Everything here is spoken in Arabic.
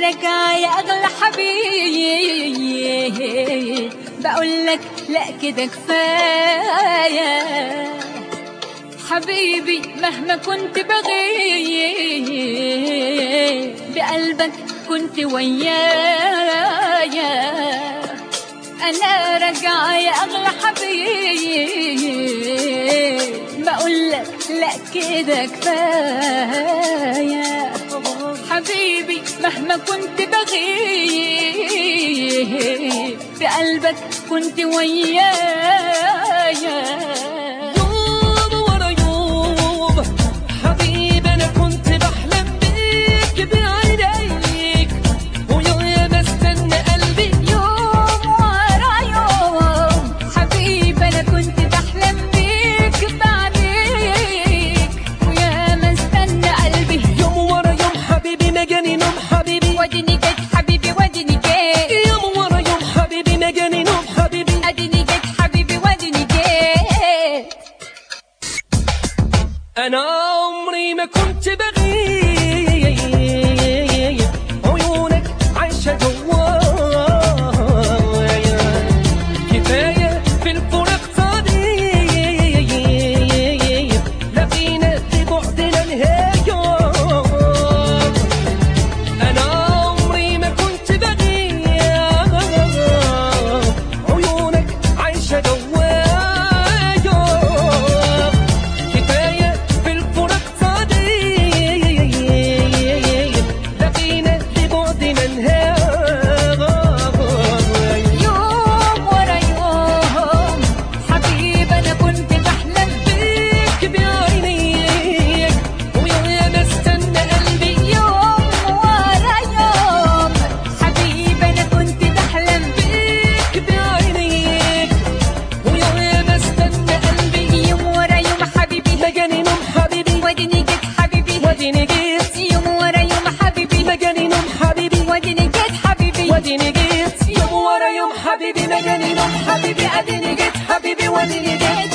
راجعة يا أغلى حبيب، بقولك لأ كده كفاية حبيبي. مهما كنت بغيب بقلبك كنت ويايا. أنا راجعة يا أغلى حبيب، بقولك لأ كده كفاية حبيبي. مهما كنت بغيب بقلبك كنت ويايا. أنا عمري ما كنت بغيب، عيونك عايشة جوايا. كفاية في الفراق صديق، لقينا لبعدنا نهاية. أنا عمري ما كنت بغيب، عيونك عايشة جوايا. وديني جيت يوم ورا يوم حبيبي، مجاني نوم حبيبي، اديني جيت حبيبي وديني جيت.